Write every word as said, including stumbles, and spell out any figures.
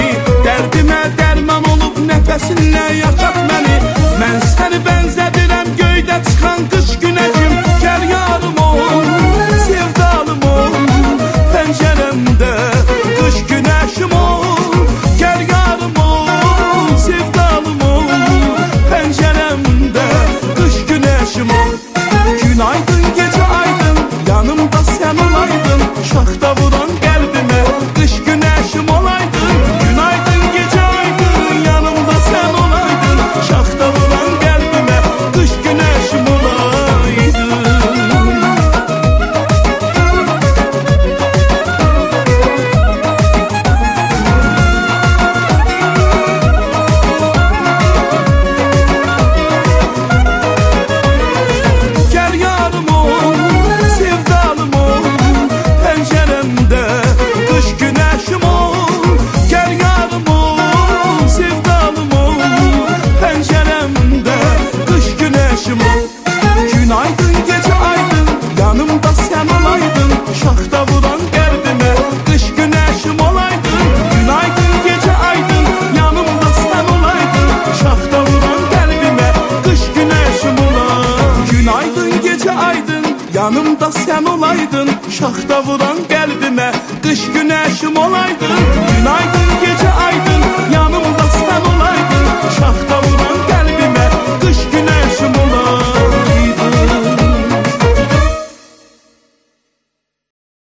Dərdimə dərman olub nəfəsinlə yaşat məni. Mən səni bənzədirəm göydə çıxan qış günəşim. Gəl yarım ol, sevdalım ol, pəncərəmdə qış günəşim ol. Gəl yarım ol, sevdalım ol, pəncərəmdə qış günəşim ol. Günaydın gecə aydın, yanımda sən olaydın, şaxta vuran qəlbimə qış günəşim olaydın. Günaydın gecə aydın, yanımda sən olaydın, şaxta vuran qəlbimə qış günəşim olaydın. Gəl yarım ol, sevdalım ol, pəncərəmdə qış günəşim ol. Gəl yarım ol, sevdalım ol, pəncərəmdə qış günəşim ol. Günaydın gecə aydın, yanımda sən olaydın, şaxta vuran qəlbimə qış günəşim olaydın. Günaydın gecə aydın, yanımda sən olaydın, şaxta vuran qəlbimə qış günəşim olaydın. Günaydın gecə aydın, yanımda sən olaydın, şaxta vuran qəlbimə qış günəşim olaydın. Günaydın